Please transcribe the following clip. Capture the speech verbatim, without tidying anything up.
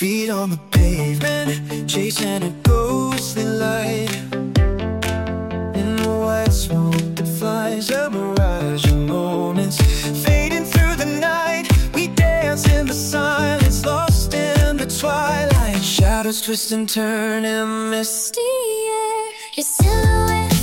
feet on the pavement, chasing a ghostly light. In the white smoke that flies, a mirage of moments fading through the night. We dance in the silence, lost in the twilight. Shadows twist and turn in misty air. Your silhouette